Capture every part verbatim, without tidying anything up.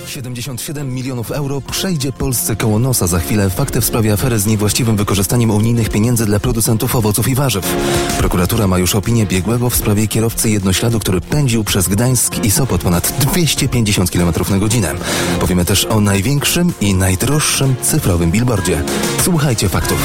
siedemdziesiąt siedem milionów euro przejdzie Polsce koło nosa za chwilę. Fakty w sprawie afery z niewłaściwym wykorzystaniem unijnych pieniędzy dla producentów owoców i warzyw. Prokuratura ma już opinię biegłego w sprawie kierowcy jednośladu, który pędził przez Gdańsk i Sopot ponad dwieście pięćdziesiąt kilometrów na godzinę. Powiemy też o największym i najdroższym cyfrowym billboardzie. Słuchajcie faktów.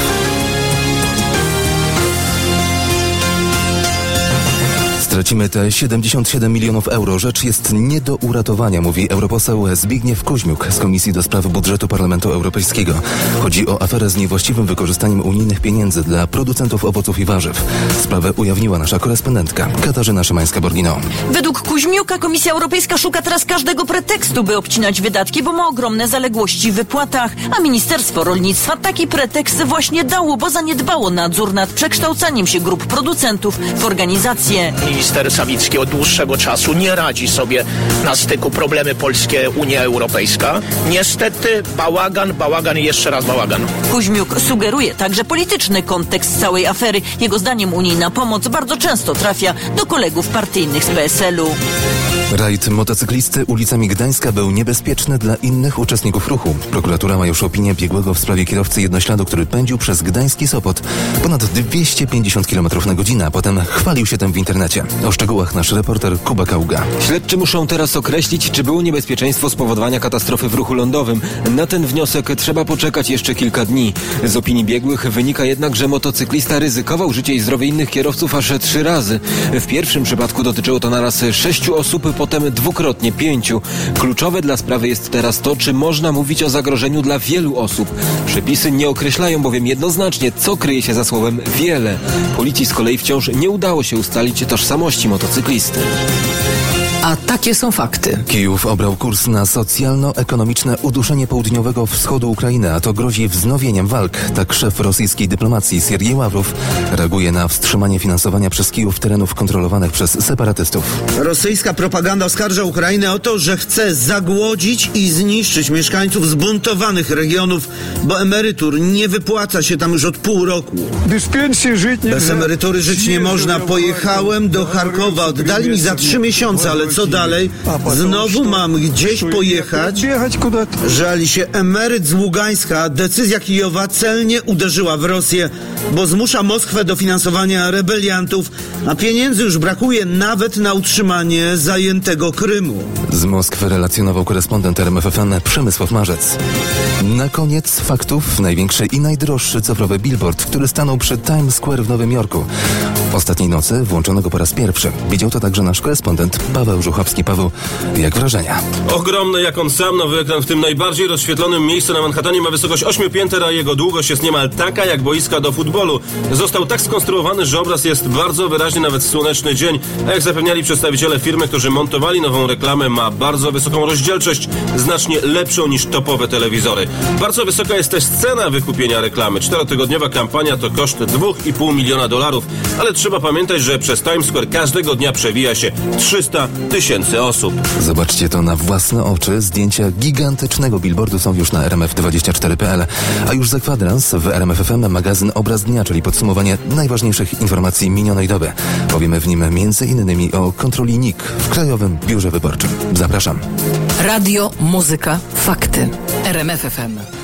Stracimy te siedemdziesiąt siedem milionów euro. Rzecz jest nie do uratowania, mówi europoseł Zbigniew Kuźmiuk z Komisji do Spraw Budżetu Parlamentu Europejskiego. Chodzi o aferę z niewłaściwym wykorzystaniem unijnych pieniędzy dla producentów owoców i warzyw. Sprawę ujawniła nasza korespondentka Katarzyna Szymańska-Borgino. Według Kuźmiuka Komisja Europejska szuka teraz każdego pretekstu, by obcinać wydatki, bo ma ogromne zaległości w wypłatach, a Ministerstwo Rolnictwa taki pretekst właśnie dało, bo zaniedbało nadzór nad przekształcaniem się grup producentów w organizacje. Minister Sawicki od dłuższego czasu nie radzi sobie na styku problemy polskie, Unia Europejska. Niestety bałagan, bałagan i jeszcze raz bałagan. Kuźmiuk sugeruje także polityczny kontekst całej afery. Jego zdaniem unijna pomoc bardzo często trafia do kolegów partyjnych z P S L u. Rajd motocyklisty ulicami Gdańska był niebezpieczny dla innych uczestników ruchu. Prokuratura ma już opinię biegłego w sprawie kierowcy jednośladu, który pędził przez Gdański Sopot ponad dwieście pięćdziesiąt kilometrów na godzinę, a potem chwalił się tym w internecie. O szczegółach nasz reporter Kuba Kaługa. Śledczy muszą teraz określić, czy było niebezpieczeństwo spowodowania katastrofy w ruchu lądowym. Na ten wniosek trzeba poczekać jeszcze kilka dni. Z opinii biegłych wynika jednak, że motocyklista ryzykował życie i zdrowie innych kierowców aż trzy razy. W pierwszym przypadku dotyczyło to naraz sześciu osób, potem dwukrotnie pięciu. Kluczowe dla sprawy jest teraz to, czy można mówić o zagrożeniu dla wielu osób. Przepisy nie określają bowiem jednoznacznie, co kryje się za słowem wiele. Policji z kolei wciąż nie udało się ustalić tożsamości motocyklisty. A takie są fakty. Kijów obrał kurs na socjalno-ekonomiczne uduszenie południowego wschodu Ukrainy, a to grozi wznowieniem walk. Tak szef rosyjskiej dyplomacji Siergiej Ławrow reaguje na wstrzymanie finansowania przez Kijów terenów kontrolowanych przez separatystów. Rosyjska propaganda oskarża Ukrainę o to, że chce zagłodzić i zniszczyć mieszkańców zbuntowanych regionów, bo emerytur nie wypłaca się tam już od pół roku. Bez emerytury żyć nie można. Pojechałem do Charkowa, oddali mi za trzy miesiące, ale co dalej? Znowu mam gdzieś pojechać? Żali się emeryt z Ługańska. Decyzja Kijowa celnie uderzyła w Rosję, bo zmusza Moskwę do finansowania rebeliantów, a pieniędzy już brakuje nawet na utrzymanie zajętego Krymu. Z Moskwy relacjonował korespondent R M F F N Przemysław Marzec. Na koniec faktów największy i najdroższy cyfrowy billboard, który stanął przy Times Square w Nowym Jorku. Ostatniej nocy włączono go po raz pierwszy. Widział to także nasz korespondent Paweł Żuchowski. Paweł, jak wrażenia? Ogromny jak on sam, nowy ekran w tym najbardziej rozświetlonym miejscu na Manhattanie ma wysokość ośmiu pięter, a jego długość jest niemal taka jak boiska do futbolu. Został tak skonstruowany, że obraz jest bardzo wyraźny nawet w słoneczny dzień. A jak zapewniali przedstawiciele firmy, którzy montowali nową reklamę, ma bardzo wysoką rozdzielczość, znacznie lepszą niż topowe telewizory. Bardzo wysoka jest też cena wykupienia reklamy. Czterotygodniowa kampania to koszt dwa i pół miliona dolarów, ale trzeba pamiętać, że przez Times Square każdego dnia przewija się trzysta tysięcy osób. Zobaczcie to na własne oczy. Zdjęcia gigantycznego billboardu są już na R M F dwadzieścia cztery kropka p l. A już za kwadrans w R M F F M magazyn Obraz Dnia, czyli podsumowanie najważniejszych informacji minionej doby. Powiemy w nim między innymi o kontroli N I K w Krajowym Biurze Wyborczym. Zapraszam. Radio, muzyka, fakty. R M F F M.